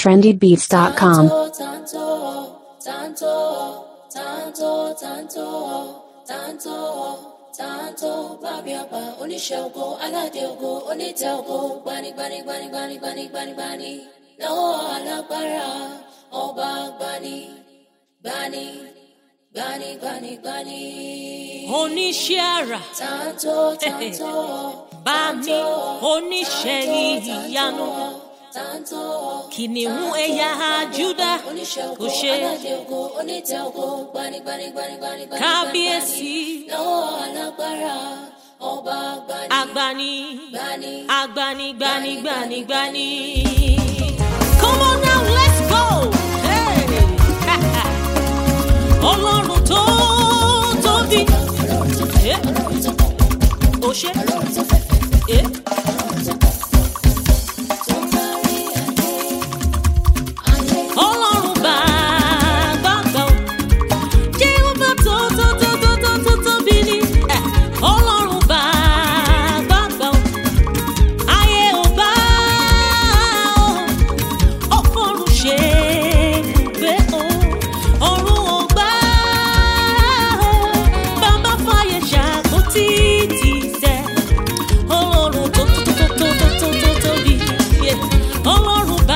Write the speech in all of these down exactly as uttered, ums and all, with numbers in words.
trendy beats dot com. Tanto, tanto, tanto, tanto, tanto, tanto, babi apa, oníṣẹ́ ògo, aládé ògo, onítẹ̀ ògo, gbani, gbani, gbani, gbani, gbani, gbani, gbani, lọ́wọ́ alágbára, ọba gbani, gbani, gbani, gbani, gbani. Oníṣẹ́ àrà, Tanto, tanto, bá mi, oníṣẹ́ ìyanu. Kìnìún ẹ̀yà Júdà kò ṣe kábíyèsí agbani agbani gbani gbani gbani. Come on now, let's go. Hey. Ọlọ́run tó tóbi. Ó ṣe. Ọlọ́run bàbá gbà ó, Jèhófà tó tó tó tó tó tó tóbi ni. Ọlọ́run bàbá gbà ó, ayé ò bá ó, ọ̀fọ̀run ṣe gbé ó, ọ̀run ò gbà ó, bàbá fàyè ṣàkótì tì tẹ̀. Ọlọ́run tó tó tó tó tó tó tó tóbi, Ọlọ́run bàbá.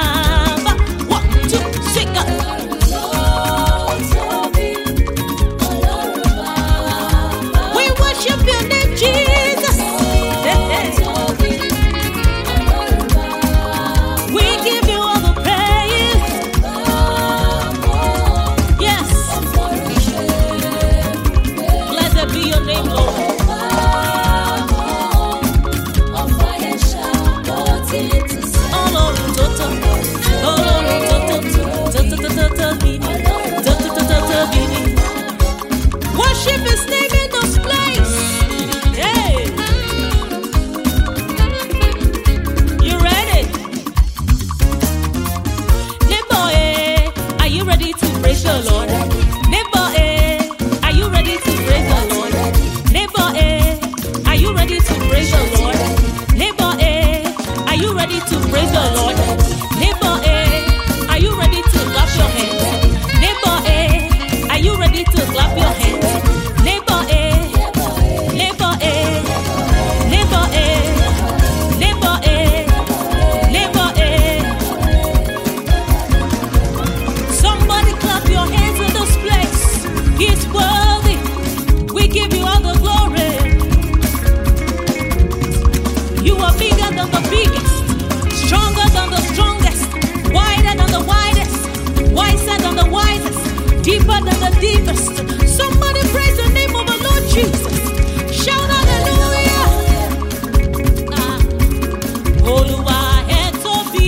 Worship his name in this place. Hey, you ready? Neighbor, eh, are you ready to praise the Lord? Neighbor, eh, are you ready to praise the Lord? Neighbor, eh, are you ready to praise the Lord? Neighbor, eh, are you ready to praise the Lord? Neighbor, eh, are you ready to clap your hands? Neighbor, eh, are you ready to clap your hands? Neighbor, eh, neighbor, eh, neighbor, eh, neighbor, eh, neighbor, eh. Somebody clap your hands in this place. He's worthy. We give you all the glory. You are bigger than the biggest, stronger than the strongest, wider than the widest, wiser than the wisest, deeper than the deepest. Somebody praise the name of the Lord Jesus. Shout hallelujah. Ah. Olúwa ẹ tóbi.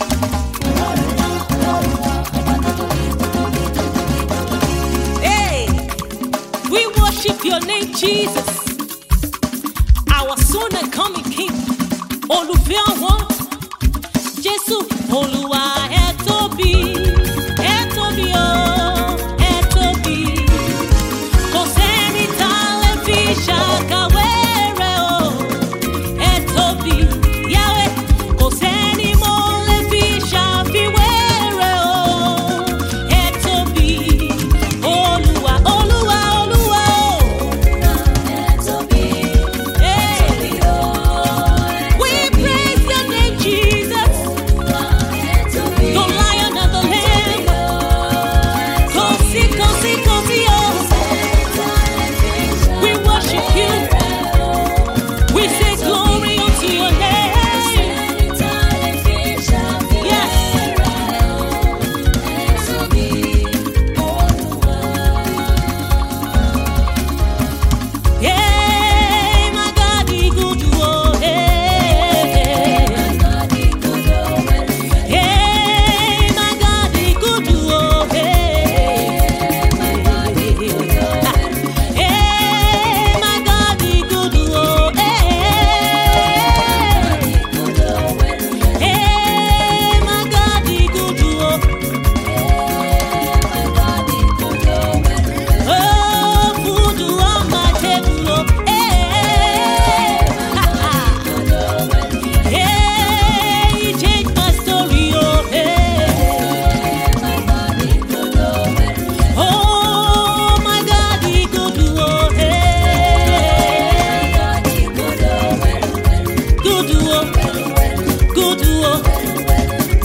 Hey, we worship your name, Jesus, our soon and coming King. Olùfẹ́ àwọn Jésù. Olúwa ẹ tóbi, ẹ tóbi o, ẹ tóbi. Kò sẹ́ni tá lè fi ṣàkàwé rẹ̀ o, ẹ tóbi. Yahweh, kò sẹ́ni mo lè fi ṣàfiwé rẹ̀ o, ẹ tóbi. Olúwa, Olúwa, Olúwa o. Hey. We praise your name, Jesus.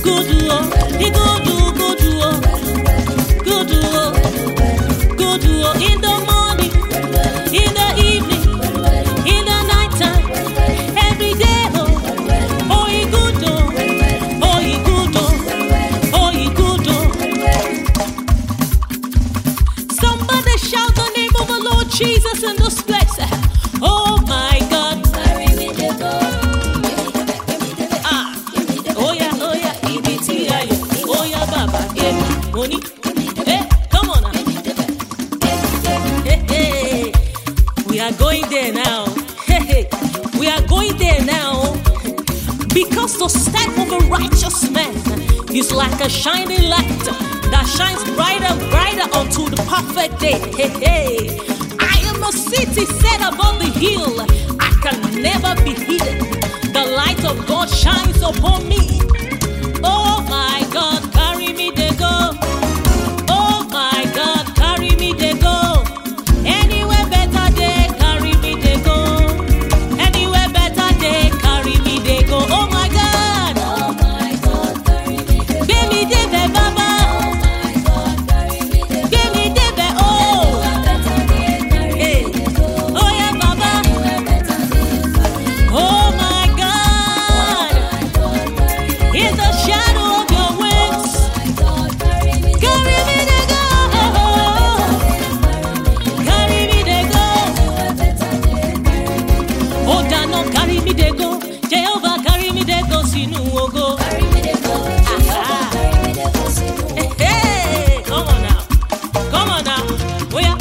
good, oh, he good, oh, good, oh, good, oh, good, oh, in the morning, in the evening, in the nighttime, every day, oh, oh, he good, oh, oh, he good, oh, oh, he good, oh. Somebody shout the name of the Lord Jesus in this place. Oh my God. Ah. Oh yeah, oh yeah, E B T I O. Oh yeah, Baba. Yeah, money. Hey, come on now. Hey, hey. We are going there now. Hey, hey. We are going there now. Because the step of a righteous man is like a shining light that shines brighter, brighter unto the perfect day. Hey, hey. I am a city set above the hill. I can never be hidden. The light of God shines upon me. Oh my God, carry me there go. Oh my God, carry me there go. Anywhere better day, carry me there go. Anywhere better day, carry me there go. Oh my God. Oh my God, carry me there. Baby, baby, Baba. Baby, baby, oh. Hey. Oh yeah, Baba. Oh my God. In the shadow of your wings, carry me there go. Carry me there go. Oh, Dano, carry me there go. Jehovah, carry me there go. Sinu ogo. Hey, come on now. Come on now. Oh yeah.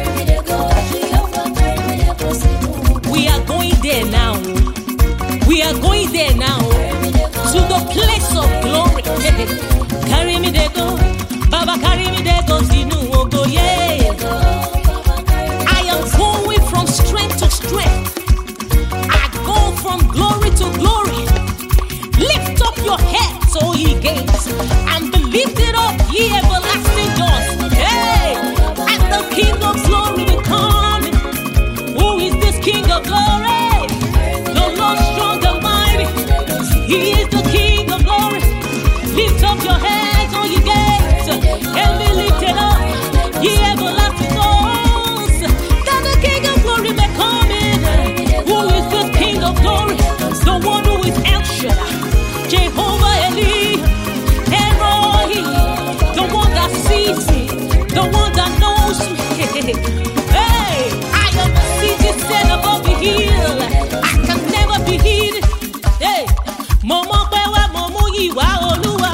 We are going there now. We are going there now. To the place of glory. Carry me there go. Baba, carry me there go. Sinu ogo. Yeah. I am going from strength to strength. I go from glory to glory. Lift up your heads, O ye gates, and be lifted up, ye everlasting doors. Hey, and the King of glory will come. Who is this King of glory? The Lord strong and mighty. He is the King of glory. Lift up your heads, O ye gates, and be lifted up, ye everlasting doors. That the King of glory may come in. Who is this King of glory? The one who is El Shaddai, Jehovah Eli, Elrohi, the one that sees me, the one that knows me. Hey, I am the city set above the hill. I can never be hidden. Hey, Momo Bewa, Momo Yiwa Oluwa.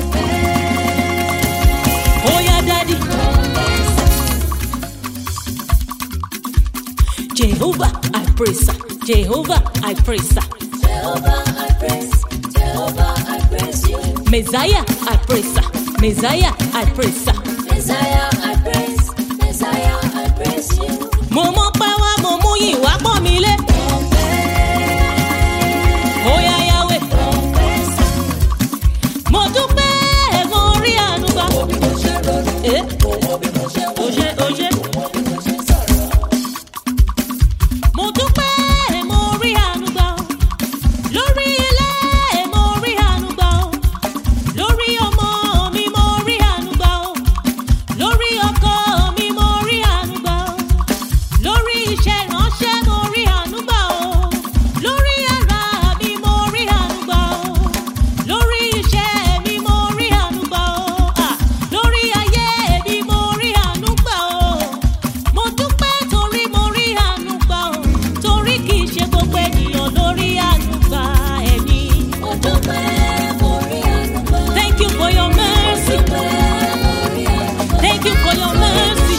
Oh yeah, Daddy. Jehovah, I praise her. Jehovah, I praise her. Jehovah, I praise. Jehovah, I praise you. Messiah, I praise her. Messiah, I praise her. Messiah, I praise. Messiah, I praise you. Momo Pawa, Momo Yiwa Pomile. Oh yeah, Yahweh. Mo dúpẹ́, mo rí àánú gbà. Eh? Oje, oje. Mo dúpẹ́, mo rí àánú gbà. Lórí ilé, mo rí àánú gbà. Lórí ọmọ mi, mo rí àánú gbà. Lórí ọkọ mi, mo rí àánú gbà. Lórí iṣẹ́ ìránṣẹ́, mo rí àánú gbà. Lórí ara mi, mo rí àánú gbà. Lórí iṣẹ́ mi, mo rí àánú gbà. Ah, lórí ayé mi, mo rí àánú gbà. Mo dúpẹ́ torí mo rí àánú gbà. Torí kì í ṣe gbogbo ènìyàn lórí àánú gbà ẹ̀mí. Mo dúpẹ́, mo rí àánú gbà. Thank you for your mercy. Thank you for your mercy.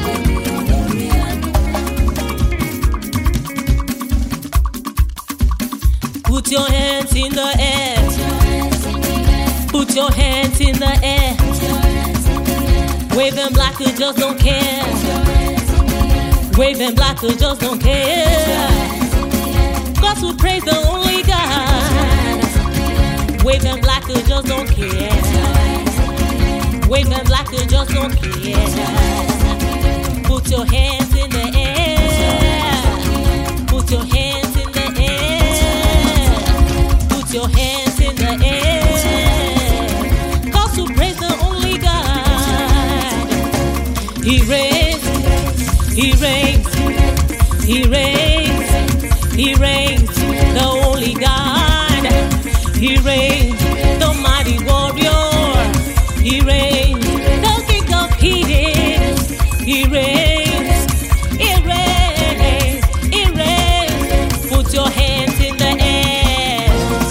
Put your hands in the air. Put your hands in the air. Wave them like you just don't care. Wave them like you just don't care. Cause we praise the only God. Wave them like you just don't care. Wave them like you just don't care. Put your hands in the air. Put your hands in the air. Put your hands in the air. He reigns, He reigns, He reigns, the only God. He reigns, the mighty warrior. He reigns, the King of Kings. He reigns, He reigns, He reigns. Put your hands in the air.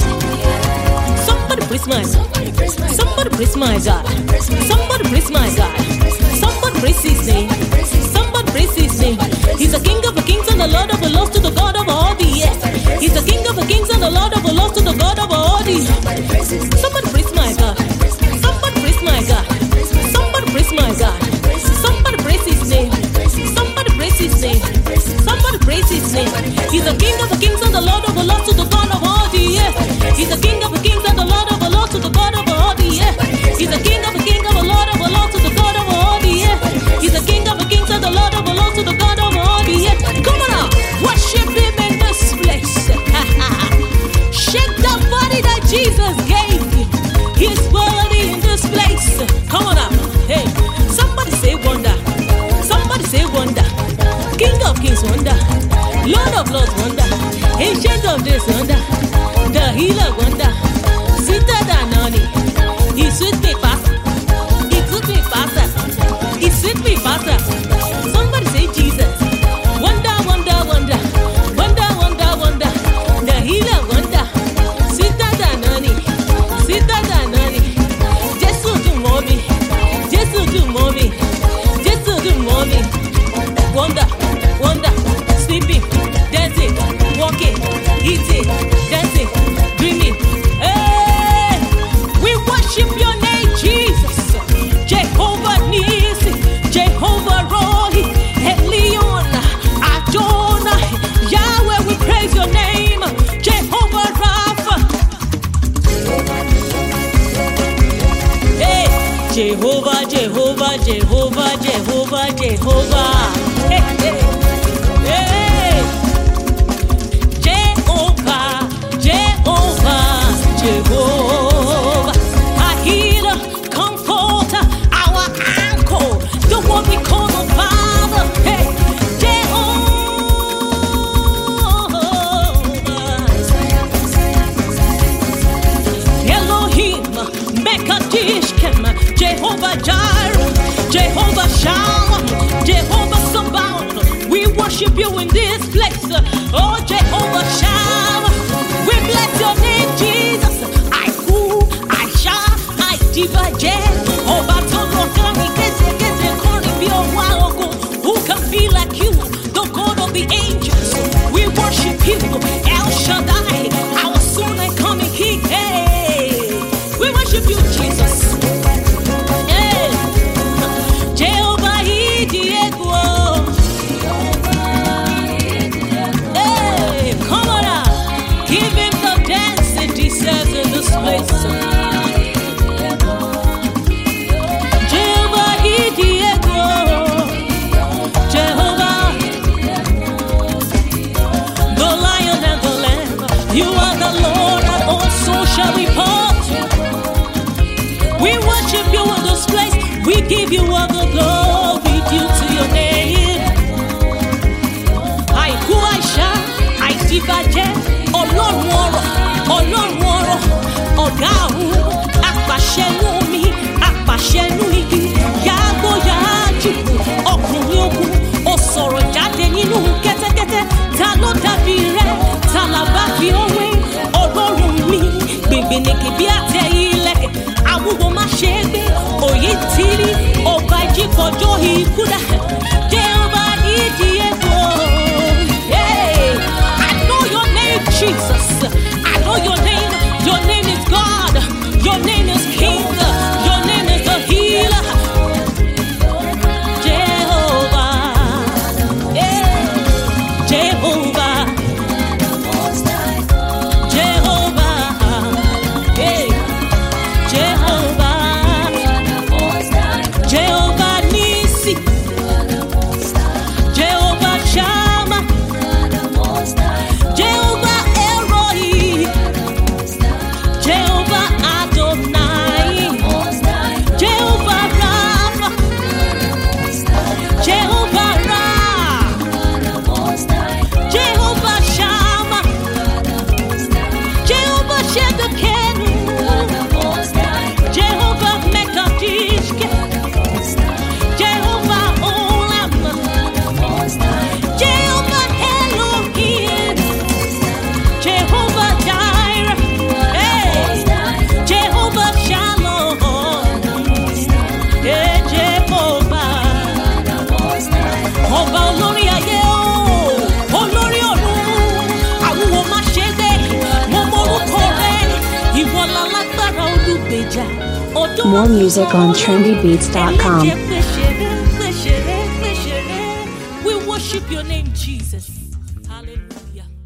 Somebody praise my God. Somebody praise my God. Somebody praise my God. Somebody praise His name. Somebody praise His name. He's the King of the kings and the Lord of the lords, to the God of all the earth. He's the King of the kings and the Lord of the lords, to the God of all the earth. Somebody praise my God. Somebody praise my God. Somebody praise my God. Somebody praise His name. Somebody praise His name. Somebody praise His name. He's the King of the kings and the Lord of the lords, to the God of all the earth. He's the King of the kings and the Lord of the lords, to the God of all the earth. He's the King of the kings and the Lord of the lords, to the God of all the earth. He's the King of the kings and the Lord of the lords, to the God of all the earth. Come on now, worship Him in this place. Shake the body that Jesus gave you. He's worthy in this place. Come on now, hey, somebody say wonder. Somebody say wonder. King of kings wonder. Lord of lords wonder. Ancient of days wonder. The healer wonder. Sita Danani. He sweet me faster. He took me faster. He sweet me faster. Somebody say Jesus. Wonder, wonder, wonder. Wonder, wonder, wonder. The healer wonder. Sita Danani. Sita Danani. Jesus do mommy. Jesus do mommy. Jesus do mommy. Wonder, wonder. Sleeping, dancing, walking, eating, dancing, dreaming. Hey, we worship your name, Jesus. Jehovah Nisi, Jehovah Rohi, Elion, Adonai, Yahweh, we praise your name. Jehovah Rapha. Hey, Jehovah, Jehovah, Jehovah, Jehovah, Jehovah. Hey, hey. Hey, Jehovah, Jehovah, Jehovah, our healer, comforter, our anchor, the one we call the Father. Hey, Jehovah, Elohim, Mekadishkem, Jehovah Jireh, Jehovah Shammah, Jehovah Sabaoth. We worship you in this place. Oh, Jehovah Shammah. We bless your name, Jesus. I who, I shall, I divaje. Oh, Batolo Kami, Kese, Kese, Kori, be a while ago. Who can be like you, the God of the angels? We worship you, El Shaddai, our soon and coming King. Hey, we worship you, Jesus. Hey, Jehovah, He Diego. Hey, come on now. Give Him the dance that He deserves in this place. Jehovah, He Diego. Jehovah, the Lion and the Lamb. You are the Lord, and also shall we part. We worship you in this place. We give you all the glory due to your name. I who I shall, I divaje. Ọlọ́run ọ̀rọ̀, Ọlọ́run ọ̀rọ̀, ọ̀gá ọ̀hún, apàṣẹnú omi, apàṣẹnú igi, yàgbó yàájú, ọkùnrin ogun, ó sọ̀rọ̀ jáde nínú kẹ́tẹ́kẹ́tẹ́, ta ló dàbí rẹ̀, ta là bá fi òwe, Ọlọ́run mi, gbìngbìnìkì bí àtẹ ilẹ̀kẹ̀, àwúwo má ṣe é gbé, òye tìrí, ọba ìjìkọjọ́ ìkúdà, Jehovah Ìdíyẹ́kọ̀. Jesus, I know your name. Your name is God. Your name is King. Your name is the healer. Jehovah, yeah. Jehovah, Jehovah, yeah. Jehovah, Jehovah Nisi. more music on trendy beats dot com. We worship your name, Jesus. Hallelujah.